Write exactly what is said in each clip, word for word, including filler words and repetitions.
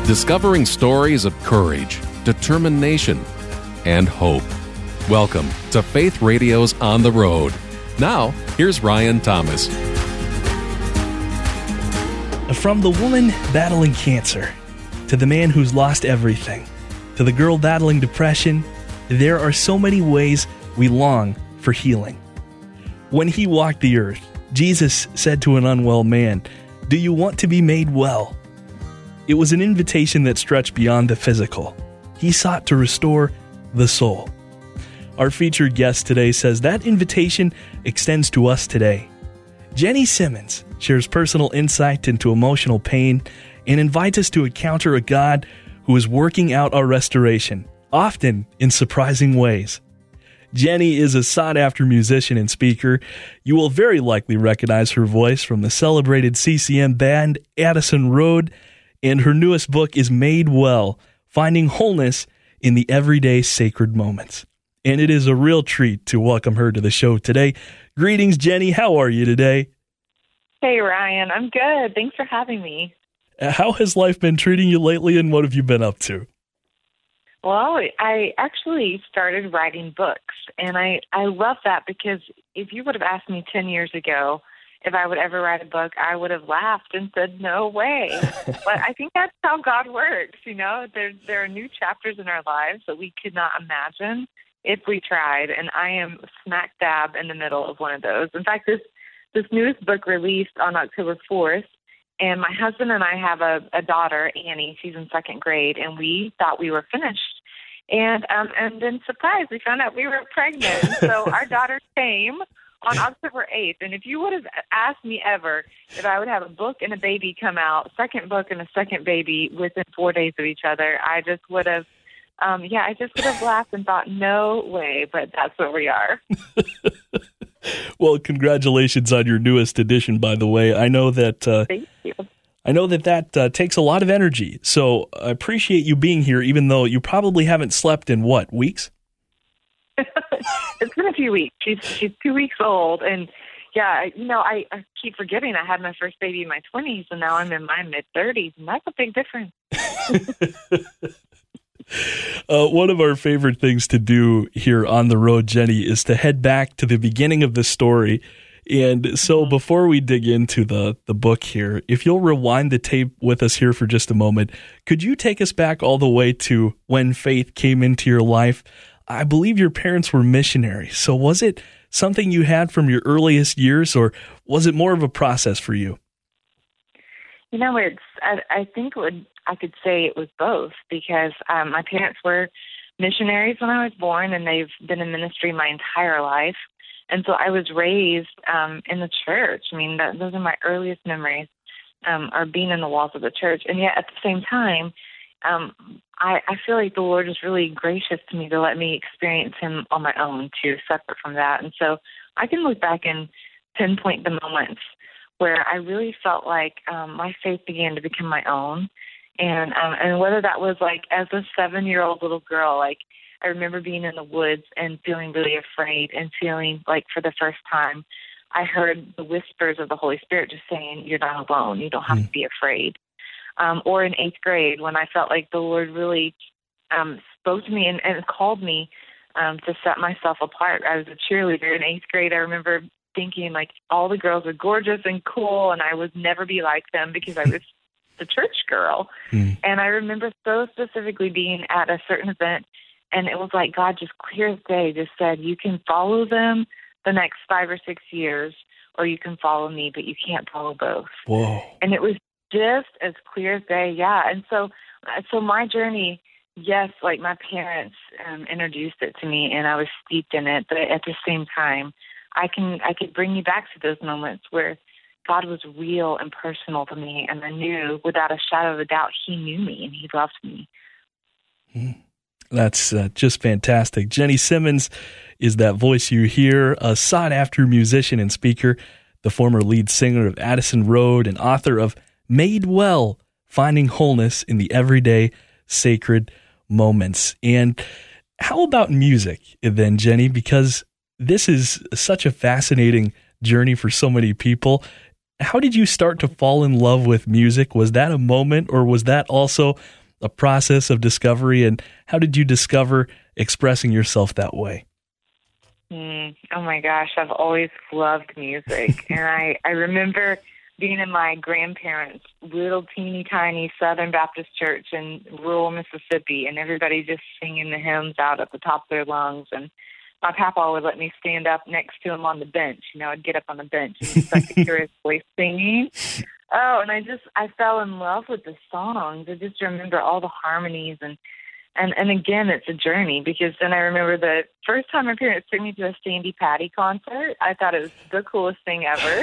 discovering stories of courage, determination, and hope. Welcome to Faith Radio's On the Road. Now, here's Ryan Thomas. From the woman battling cancer, to the man who's lost everything, to the girl battling depression, there are so many ways we long for healing. When he walked the earth, Jesus said to an unwell man, "Do you want to be made well?" It was an invitation that stretched beyond the physical. He sought to restore the soul. Our featured guest today says that invitation extends to us today. Jenny Simmons shares personal insight into emotional pain and invites us to encounter a God who is working out our restoration, often in surprising ways. Jenny is a sought-after musician and speaker. You will very likely recognize her voice from the celebrated C C M band Addison Road, and her newest book is Made Well, Finding Wholeness in the Everyday Sacred Moments. And it is a real treat to welcome her to the show today. Greetings, Jenny. How are you today? Hey, Ryan. I'm good. Thanks for having me. How has life been treating you lately, and what have you been up to? Well, I actually started writing books, and I, I love that because if you would have asked me ten years ago if I would ever write a book, I would have laughed and said, no way. But I think that's how God works, you know. There, there are new chapters in our lives that we could not imagine if we tried, and I am smack dab in the middle of one of those. In fact, this, this newest book released on October fourth, and my husband and I have a, a daughter, Annie. She's in second grade, and we thought we were finished. And um, and then, surprise, we found out we were pregnant. So our daughter came on October eighth. And if you would have asked me ever if I would have a book and a baby come out, second book and a second baby within four days of each other, I just would have, um, yeah, I just would have laughed and thought, no way, but that's where we are. Well, congratulations on your newest edition, by the way. I know that uh, Thank you. I know that that uh, takes a lot of energy. So I appreciate you being here, even though you probably haven't slept in, what, weeks? It's been a few weeks. She's she's two weeks old, and yeah, you know, I, I keep forgetting I had my first baby in my twenties, and now I'm in my mid-thirties, and that's a big difference. Uh, one of our favorite things to do here on the road, Jenny, is to head back to the beginning of the story. And so before we dig into the, the book here, if you'll rewind the tape with us here for just a moment, could you take us back all the way to when faith came into your life? I believe your parents were missionaries. So was it something you had from your earliest years, or was it more of a process for you? You know, it's. I, I think it would, I could say it was both, because um, my parents were missionaries when I was born, and they've been in ministry my entire life. And so I was raised um, in the church. I mean, that, those are my earliest memories, um, are being in the walls of the church. And yet at the same time, um, I, I feel like the Lord is really gracious to me to let me experience him on my own too, separate from that. And so I can look back and pinpoint the moments where I really felt like um, my faith began to become my own. And um, and whether that was like as a seven-year-old little girl, like I remember being in the woods and feeling really afraid and feeling like for the first time I heard the whispers of the Holy Spirit just saying, you're not alone. You don't have mm. to be afraid. Um, or in eighth grade when I felt like the Lord really um, spoke to me and, and called me um, to set myself apart. I was a cheerleader in eighth grade. I remember thinking like all the girls are gorgeous and cool, and I would never be like them because I was the church girl. Mm. And I remember so specifically being at a certain event, and it was like God just clear as day just said, you can follow them the next five or six years, or you can follow me, but you can't follow both. Whoa. And it was just as clear as day, yeah. And so so my journey, yes, like my parents um, introduced it to me, and I was steeped in it, but at the same time, I can I could bring you back to those moments where God was real and personal to me, and I knew without a shadow of a doubt he knew me and he loved me. That's uh, just fantastic. Jenny Simmons is that voice you hear, a sought-after musician and speaker, the former lead singer of Addison Road and author of Made Well, Finding Wholeness in the Everyday Sacred Moments. And how about music then, Jenny? Because this is such a fascinating journey for so many people. How did you start to fall in love with music? Was that a moment, or was that also a process of discovery, and how did you discover expressing yourself that way? Mm, oh my gosh, I've always loved music. And I, I remember being in my grandparents' little teeny tiny Southern Baptist church in rural Mississippi, and everybody just singing the hymns out at the top of their lungs. And my papa would let me stand up next to him on the bench. You know, I'd get up on the bench and just like to hear his voice singing. Oh, and I just, I fell in love with the songs. I just remember all the harmonies. And, and, and again, it's a journey, because then I remember the first time my parents took me to a Sandy Patty concert. I thought it was the coolest thing ever.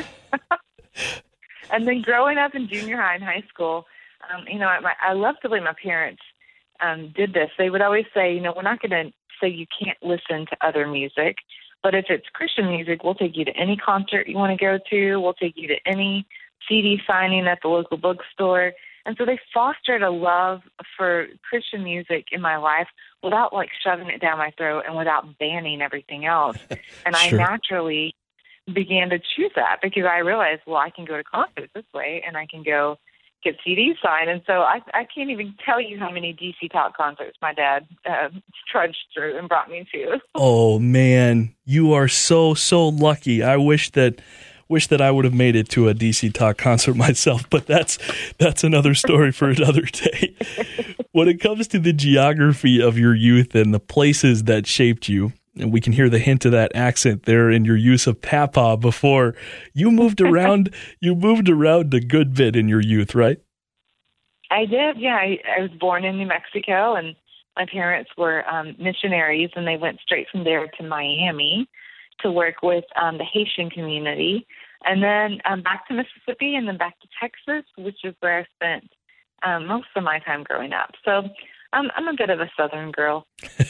And then growing up in junior high and high school, um, you know, I, I love the way my parents um, did this. They would always say, you know, we're not going to say you can't listen to other music, but if it's Christian music, we'll take you to any concert you want to go to. We'll take you to any C D signing at the local bookstore. And so they fostered a love for Christian music in my life without, like, shoving it down my throat and without banning everything else. And Sure. I naturally began to choose that, because I realized, well, I can go to concerts this way, and I can go get C Ds signed. And so I, I can't even tell you how many D C Talk concerts my dad uh, trudged through and brought me to. Oh man, you are so, so lucky. I wish that wish that I would have made it to a D C Talk concert myself, but that's that's another story for another day. When it comes to the geography of your youth and the places that shaped you, and we can hear the hint of that accent there in your use of papa before, you moved around, you moved around a good bit in your youth, right? I did, yeah. I, I was born in New Mexico, and my parents were um, missionaries, and they went straight from there to Miami to work with um, the Haitian community, and then um, back to Mississippi, and then back to Texas, which is where I spent um, most of my time growing up. So um, I'm a bit of a Southern girl.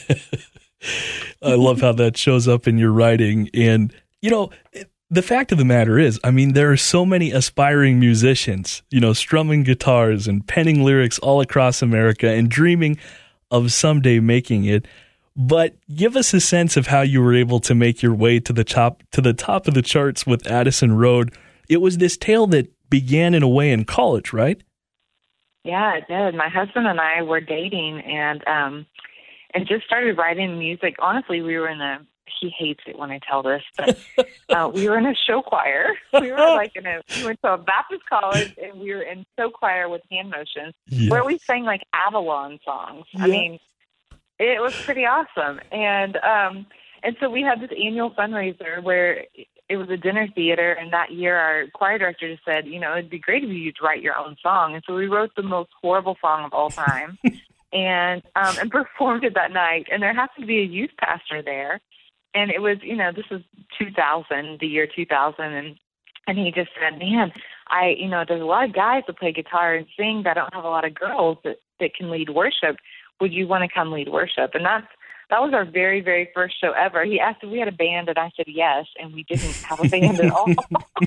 I love how that shows up in your writing. And, you know, the fact of the matter is, I mean, there are so many aspiring musicians, you know, strumming guitars and penning lyrics all across America and dreaming of someday making it. But give us a sense of how you were able to make your way to the top, to the top of the charts with Addison Road. It was this tale that began in a way in college, right? Yeah, it did. My husband and I were dating, and um, and just started writing music. Honestly, we were in a, he hates it when I tell this, but uh, we were in a show choir. We were like in a, we went to a Baptist college, and we were in show choir with hand motions, yes, where we sang like Avalon songs. Yeah. I mean, it was pretty awesome. And, um, and so we had this annual fundraiser where it was a dinner theater, and that year our choir director just said, you know, it'd be great if you'd write your own song. And so we wrote the most horrible song of all time. And um, and performed it that night. And there happened to be a youth pastor there. And it was, you know, this was two thousand, the year two thousand. And, and he just said, man, I, you know, there's a lot of guys that play guitar and sing, but I don't have a lot of girls that, that can lead worship. Would you want to come lead worship? And that's, that was our very, very first show ever. He asked if we had a band, and I said yes, and we didn't have a band at all.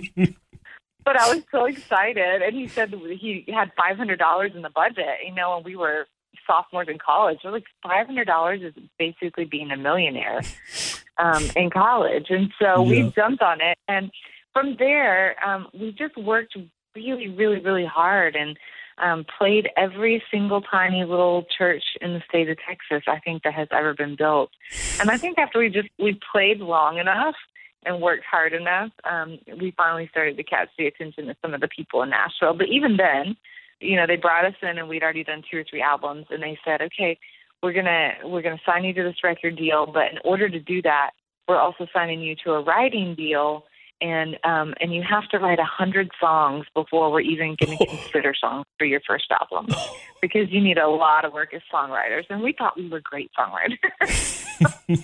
But I was so excited. And he said he had five hundred dollars in the budget, you know, and we were sophomores in college. So like five hundred dollars is basically being a millionaire um, in college. And so yeah. we jumped on it. And from there, um, we just worked really, really, really hard and um, played every single tiny little church in the state of Texas, I think, that has ever been built. And I think after we just, we played long enough and worked hard enough, um, we finally started to catch the attention of some of the people in Nashville. But even then, you know, they brought us in, and we'd already done two or three albums, and they said, okay, we're gonna we're gonna sign you to this record deal, but in order to do that, we're also signing you to a writing deal, and um, and you have to write a hundred songs before we're even going to consider songs for your first album, because you need a lot of work as songwriters, and we thought we were great songwriters.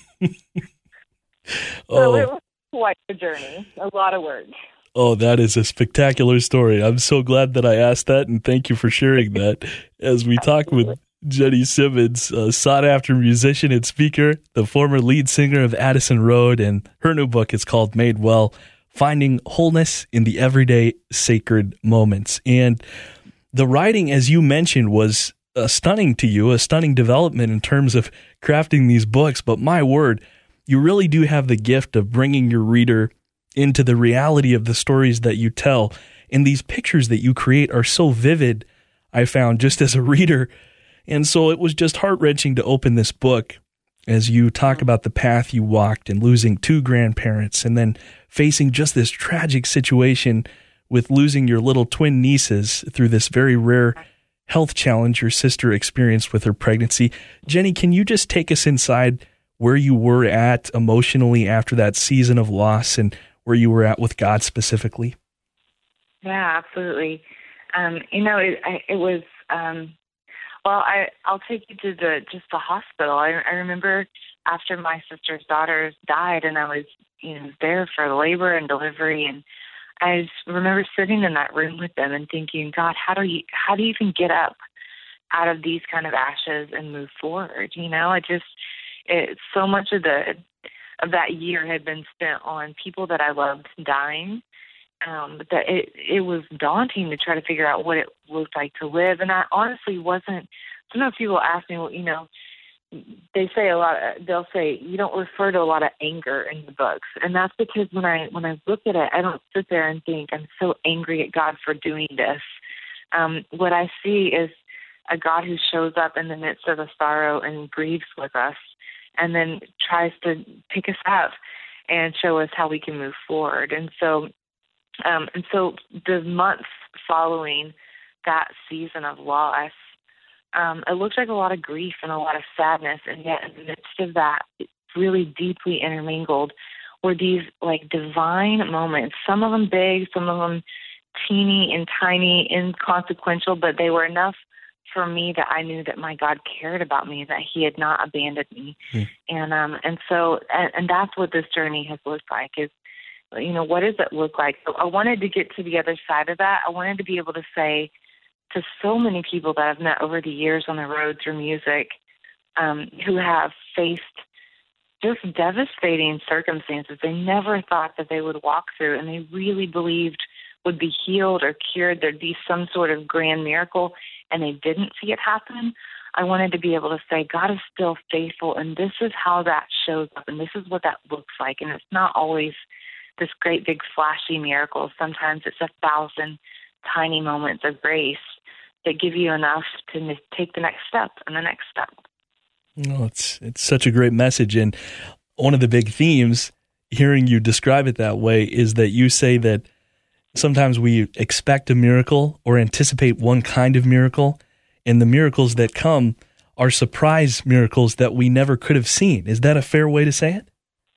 Oh. So it was quite a journey, a lot of work. Oh, that is a spectacular story. I'm so glad that I asked that, and thank you for sharing that. As we talk with Jenny Simmons, a sought-after musician and speaker, the former lead singer of Addison Road, and her new book is called Made Well, Finding Wholeness in the Everyday Sacred Moments. And the writing, as you mentioned, was uh, stunning to you, a stunning development in terms of crafting these books. But my word, you really do have the gift of bringing your reader into the reality of the stories that you tell. And these pictures that you create are so vivid, I found, just as a reader. And so it was just heart-wrenching to open this book as you talk about the path you walked and losing two grandparents and then facing just this tragic situation with losing your little twin nieces through this very rare health challenge your sister experienced with her pregnancy. Jenny, can you just take us inside where you were at emotionally after that season of loss and where you were at with God specifically? Yeah, absolutely. Um, you know, it, I, it was, um, well, I, I'll take you to the just the hospital. I, I remember after my sister's daughters died and I was, you know, there for labor and delivery, and I just remember sitting in that room with them and thinking, God, how do you how do you even get up out of these kind of ashes and move forward? You know, I just it, so much of the of that year had been spent on people that I loved dying, um, but that it it was daunting to try to figure out what it looked like to live. And I honestly wasn't. Sometimes people ask me, well, you know, they say a lot. They'll say you don't refer to a lot of anger in the books, and that's because when I when I look at it, I don't sit there and think I'm so angry at God for doing this. Um, what I see is a God who shows up in the midst of the sorrow and grieves with us, and then tries to pick us up and show us how we can move forward. And so, um, and so the months following that season of loss, Um, it looked like a lot of grief and a lot of sadness, and yet in the midst of that, really deeply intermingled were these like divine moments, some of them big, some of them teeny and tiny, inconsequential, but they were enough for me that I knew that my God cared about me, that he had not abandoned me. Mm. And um, and so, and, and that's what this journey has looked like is, you know, what does it look like? So I wanted to get to the other side of that. I wanted to be able to say, to so many people that I've met over the years on the road through music, um, who have faced just devastating circumstances they never thought that they would walk through, and they really believed would be healed or cured. There'd be some sort of grand miracle, and they didn't see it happen. I wanted to be able to say, God is still faithful, and this is how that shows up, and this is what that looks like. And it's not always this great big flashy miracle. Sometimes it's a thousand tiny moments of grace that give you enough to take the next step and the next step. Oh, it's it's such a great message. And one of the big themes, hearing you describe it that way, is that you say that sometimes we expect a miracle or anticipate one kind of miracle, and the miracles that come are surprise miracles that we never could have seen. Is that a fair way to say it?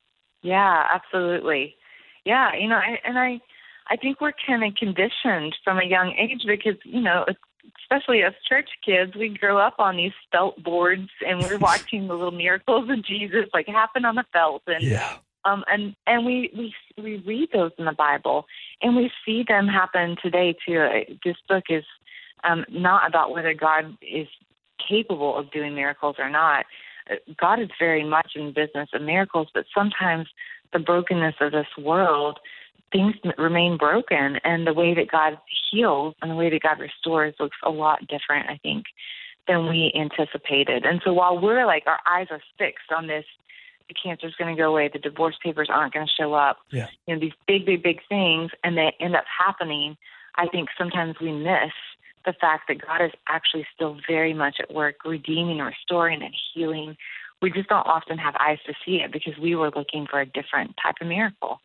Yeah, absolutely. Yeah, you know, I, and I, I think we're kind of conditioned from a young age because, you know, especially as church kids, we grow up on these felt boards and we're watching the little miracles of Jesus like happen on the felt. And yeah. um and, and we, we we read those in the Bible and we see them happen today too. This book is um, not about whether God is capable of doing miracles or not. God is very much in the business of miracles, but sometimes the brokenness of this world, things remain broken, and the way that God heals and the way that God restores looks a lot different, I think, than we anticipated. And so while we're like, our eyes are fixed on this, the cancer's going to go away, the divorce papers aren't going to show up, yeah. you know, these big, big, big things, and they end up happening, I think sometimes we miss the fact that God is actually still very much at work, redeeming, restoring, and healing. We just don't often have eyes to see it because we were looking for a different type of miracle.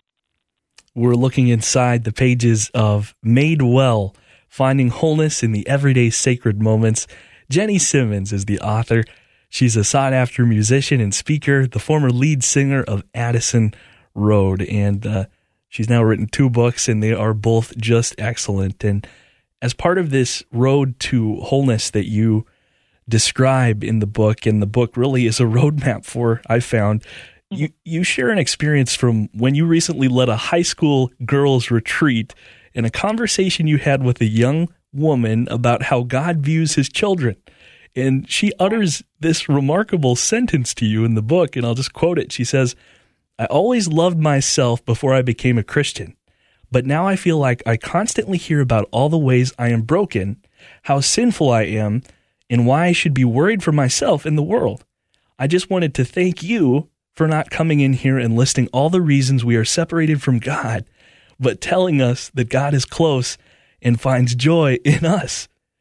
We're looking inside the pages of Made Well, Finding Wholeness in the Everyday Sacred Moments. Jenny Simmons is the author. She's a sought-after musician and speaker, the former lead singer of Addison Road, and uh, she's now written two books, and they are both just excellent. And as part of this road to wholeness that you describe in the book, and the book really is a roadmap for, I found, You you share an experience from when you recently led a high school girls' retreat and a conversation you had with a young woman about how God views his children. And she utters this remarkable sentence to you in the book, and I'll just quote it. She says, "I always loved myself before I became a Christian, but now I feel like I constantly hear about all the ways I am broken, how sinful I am, and why I should be worried for myself in the world. I just wanted to thank you for not coming in here and listing all the reasons we are separated from God, but telling us that God is close and finds joy in us."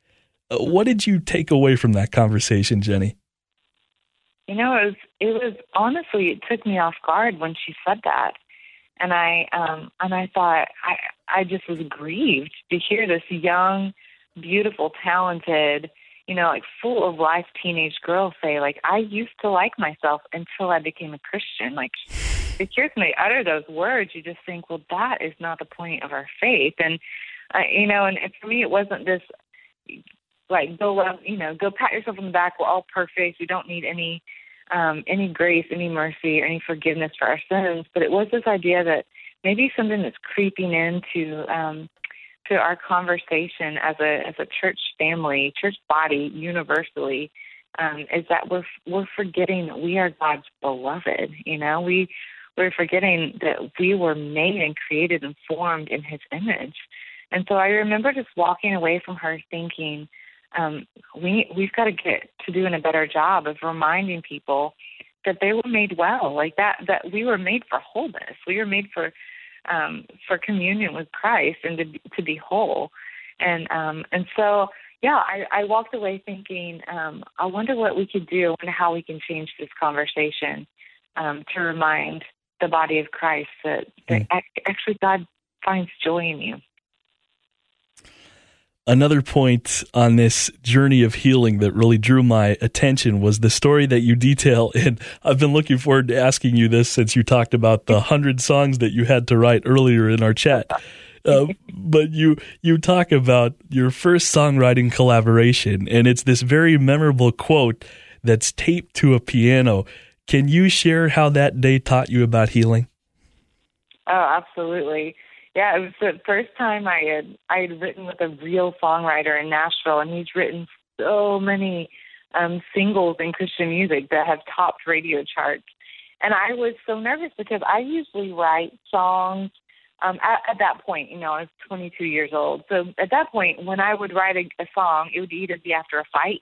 Uh, what did you take away from that conversation, Jenny? You know, it was, it was honestly, it took me off guard when she said that. And I, um, and I thought, I, I just was grieved to hear this young, beautiful, talented, you know, like full of life teenage girl say, like, I used to like myself until I became a Christian. Like, to hear somebody utter those words, you just think, well, that is not the point of our faith. And, uh, you know, and, and for me, it wasn't this, like, go, love, you know, go pat yourself on the back. We're all perfect. We don't need any, um, any grace, any mercy, or any forgiveness for our sins. But it was this idea that maybe something that's creeping into, um, to our conversation as a as a church family, church body, universally, um, is that we're we're forgetting that we are God's beloved. You know, we we're forgetting that we were made and created and formed in His image. And so I remember just walking away from her thinking, um, we we've got to get to doing a better job of reminding people that they were made well, like that that we were made for wholeness. We were made for Um, for communion with Christ and to to be whole, and um, and so yeah, I, I walked away thinking, um, I wonder what we could do and how we can change this conversation um, to remind the body of Christ that, that mm. actually God finds joy in you. Another point on this journey of healing that really drew my attention was the story that you detail, and I've been looking forward to asking you this since you talked about the hundred songs that you had to write earlier in our chat. Uh, but you you talk about your first songwriting collaboration, and it's this very memorable quote that's taped to a piano. Can you share how that day taught you about healing? Oh, absolutely. Yeah, it was the first time I had I had written with a real songwriter in Nashville, and he's written so many um, singles in Christian music that have topped radio charts. And I was so nervous because I usually write songs um, at, at that point. You know, I was twenty-two years old. So at that point, when I would write a, a song, it would either be after a fight.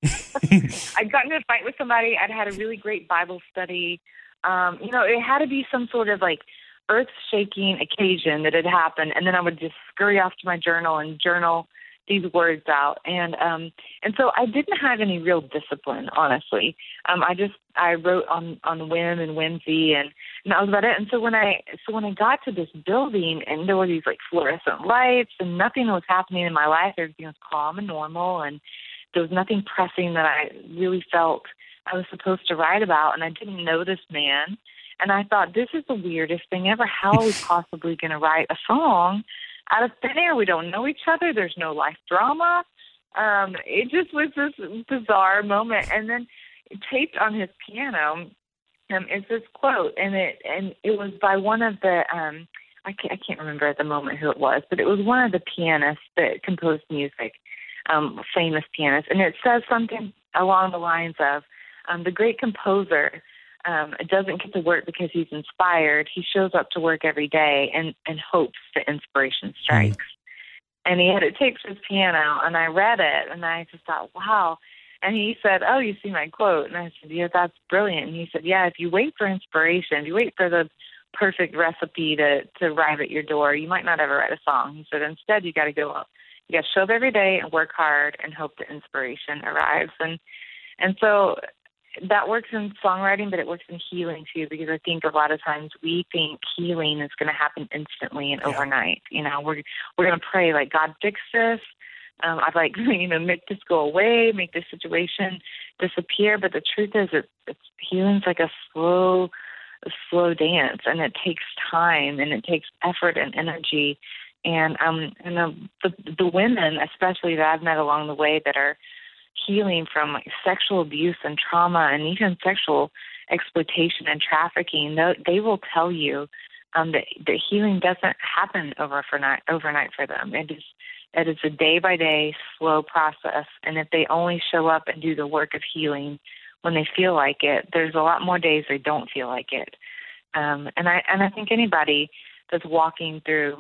I'd gotten in a fight with somebody. I'd had a really great Bible study. Um, you know, it had to be some sort of like earth-shaking occasion that had happened, and then I would just scurry off to my journal and journal these words out. And um, and so I didn't have any real discipline, honestly. Um, I just I wrote on, on whim and whimsy, and, and that was about it. And so when I so when I got to this building, and there were these like fluorescent lights, and nothing was happening in my life. Everything was calm and normal, and there was nothing pressing that I really felt I was supposed to write about. And I didn't know this man. And I thought, this is the weirdest thing ever. How are we possibly going to write a song out of thin air? We don't know each other. There's no life drama. Um, it just was this bizarre moment. And then taped on his piano um, is this quote, and it and it was by one of the um, I can't, I can't remember at the moment who it was, but it was one of the pianists that composed music, um, famous pianist, and it says something along the lines of um, the great composer. Um, doesn't get to work because he's inspired. He shows up to work every day and, and hopes that inspiration strikes. Mm. And he had it taped to his piano, and I read it, and I just thought, wow. And he said, oh, you see my quote? And I said, yeah, that's brilliant. And he said, yeah, if you wait for inspiration, if you wait for the perfect recipe to, to arrive at your door, you might not ever write a song. He said, instead, you got to go up. You got to show up every day and work hard and hope that inspiration arrives. And and so that works in songwriting, but it works in healing too, because I think a lot of times we think healing is going to happen instantly and yeah. overnight. You know, we're we're going to pray like, God, fix this. Um, I'd like, you know, make this go away, make this situation disappear. But the truth is, it's, it's healing's like a slow, a slow dance, and it takes time, and it takes effort and energy. And um, and the, the the women, especially that I've met along the way, that are healing from like sexual abuse and trauma and even sexual exploitation and trafficking, they will tell you um, that, that healing doesn't happen overnight, overnight for them. It is, it is a day-by-day slow process, and if they only show up and do the work of healing when they feel like it, there's a lot more days they don't feel like it. Um, and I and I think anybody that's walking through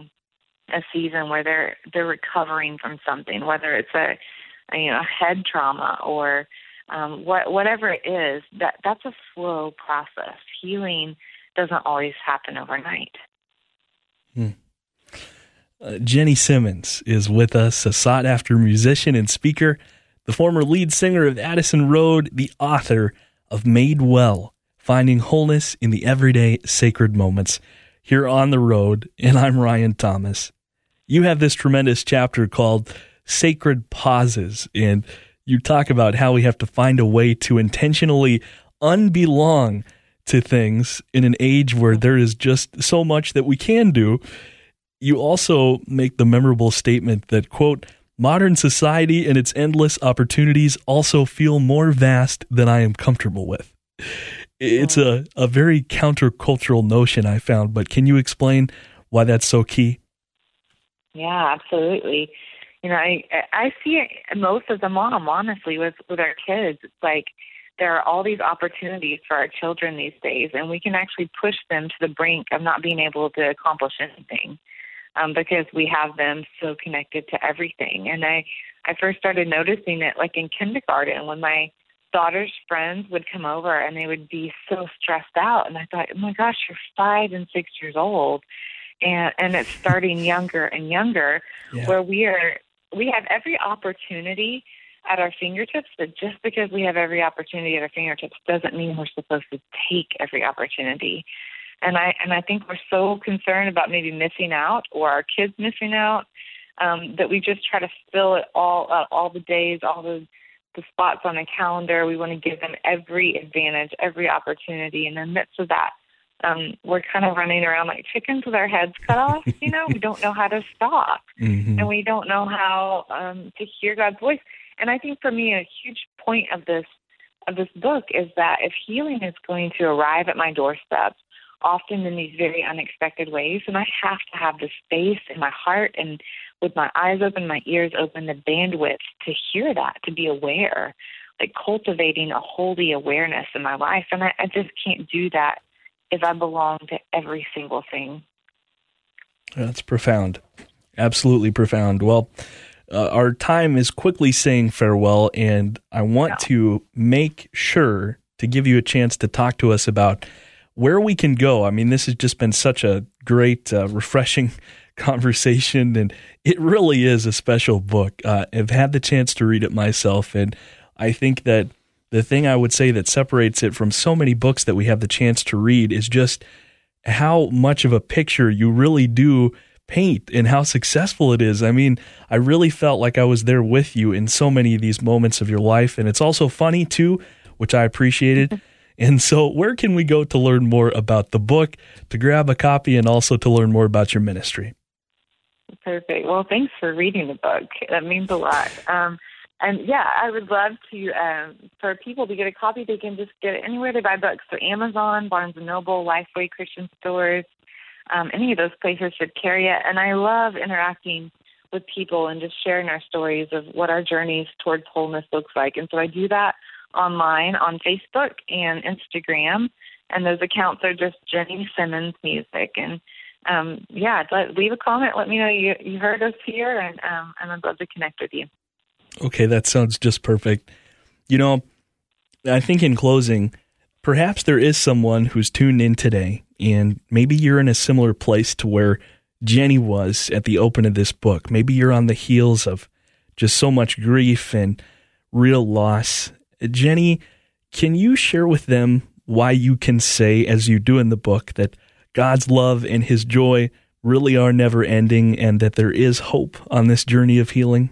a season where they're they're recovering from something, whether it's a you know, head trauma or um, what, whatever it is, that that's a slow process. Healing doesn't always happen overnight. Hmm. Uh, Jenny Simmons is with us, a sought-after musician and speaker, the former lead singer of Addison Road, the author of Made Well, Finding Wholeness in the Everyday Sacred Moments, here on the road, and I'm Ryan Thomas. You have this tremendous chapter called Sacred Pauses, and you talk about how we have to find a way to intentionally unbelong to things in an age where there is just so much that we can do. You also make the memorable statement that, quote, modern society and its endless opportunities also feel more vast than I am comfortable with. It's a, a very countercultural notion I found, but can you explain why that's so key? Yeah, absolutely. You know, I I see it most as a mom, honestly, with, with our kids. It's like there are all these opportunities for our children these days, and we can actually push them to the brink of not being able to accomplish anything. Um, because we have them so connected to everything. And I, I first started noticing it like in kindergarten when my daughter's friends would come over and they would be so stressed out. And I thought, oh my gosh, you're five and six years old. And, and it's starting younger and younger yeah. where we are, we have every opportunity at our fingertips, but just because we have every opportunity at our fingertips doesn't mean we're supposed to take every opportunity. And I and I think we're so concerned about maybe missing out or our kids missing out um, that we just try to fill it all uh, all the days, all the, the spots on a calendar. We want to give them every advantage, every opportunity. And in the midst of that, um, we're kind of running around like chickens with our heads cut off. You know, we don't know how to stop, mm-hmm. and we don't know how um, to hear God's voice. And I think for me, a huge point of this of this book is that if healing is going to arrive at my doorstep, often in these very unexpected ways, and I have to have the space in my heart and with my eyes open, my ears open, the bandwidth to hear that, to be aware, like cultivating a holy awareness in my life. And I, I just can't do that if I belong to every single thing. That's profound. Absolutely profound. Well, uh, our time is quickly saying farewell, and I want yeah. to make sure to give you a chance to talk to us about where we can go. I mean, this has just been such a great, uh, refreshing conversation, and it really is a special book. Uh, I've had the chance to read it myself, and I think that the thing I would say that separates it from so many books that we have the chance to read is just how much of a picture you really do paint and how successful it is. I mean, I really felt like I was there with you in so many of these moments of your life, and it's also funny too, which I appreciated. And so where can we go to learn more about the book, to grab a copy, and also to learn more about your ministry? Perfect. Well, thanks for reading the book. That means a lot. Um, and yeah, I would love to, um, for people to get a copy, they can just get it anywhere they buy books. So Amazon, Barnes and Noble, Lifeway Christian stores, um, any of those places should carry it. And I love interacting with people and just sharing our stories of what our journeys towards wholeness looks like. And so I do that online on Facebook and Instagram, and those accounts are just Jenny Simmons Music. And um, yeah, let, leave a comment. Let me know you, you heard us here, and um, and I'd love to connect with you. Okay, that sounds just perfect. You know, I think in closing, perhaps there is someone who's tuned in today, and maybe you're in a similar place to where Jenny was at the open of this book. Maybe you're on the heels of just so much grief and real loss. Jenny, can you share with them why you can say, as you do in the book, that God's love and his joy really are never ending and that there is hope on this journey of healing?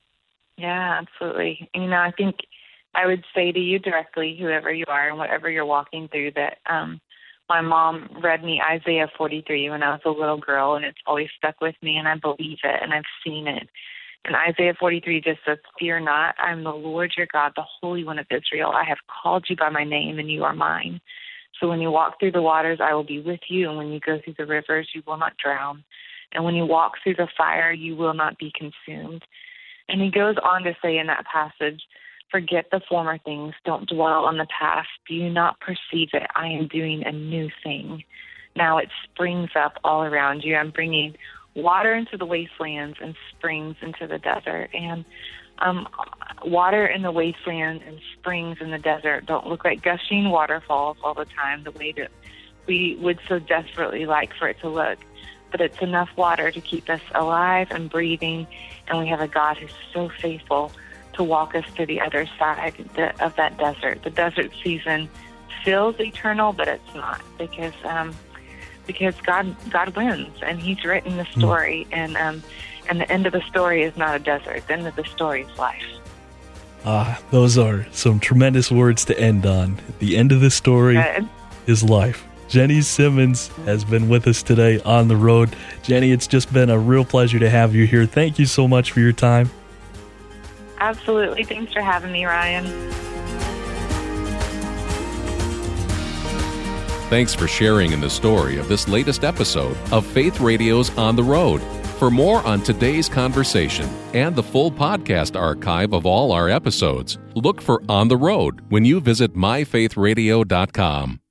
Yeah, absolutely. You know, I think I would say to you directly, whoever you are and whatever you're walking through, that um, my mom read me Isaiah forty-three when I was a little girl, and it's always stuck with me, and I believe it, and I've seen it. And Isaiah forty-three just says, "Fear not, I am the Lord your God, the Holy One of Israel. I have called you by my name, and you are mine. So when you walk through the waters, I will be with you, and when you go through the rivers, you will not drown. And when you walk through the fire, you will not be consumed." And he goes on to say in that passage, "Forget the former things, don't dwell on the past. Do you not perceive it? I am doing a new thing. Now it springs up all around you. I'm bringing water into the wastelands and springs into the desert." And um, water in the wasteland and springs in the desert don't look like gushing waterfalls all the time, the way that we would so desperately like for it to look. but it's enough water to keep us alive and breathing, and we have a God who's so faithful to walk us to the other side of that desert. The desert season feels eternal, but it's not, because um, because God God wins, and He's written the story, mm. and um, and the end of the story is not a desert. The end of the story is life. Ah, those are some tremendous words to end on. The end of the story Good. is life. Jenny Simmons has been with us today on the road. Jenny, it's just been a real pleasure to have you here. Thank you so much for your time. Absolutely. Thanks for having me, Ryan. Thanks for sharing in the story of this latest episode of Faith Radio's On the Road. For more on today's conversation and the full podcast archive of all our episodes, look for On the Road when you visit my faith radio dot com.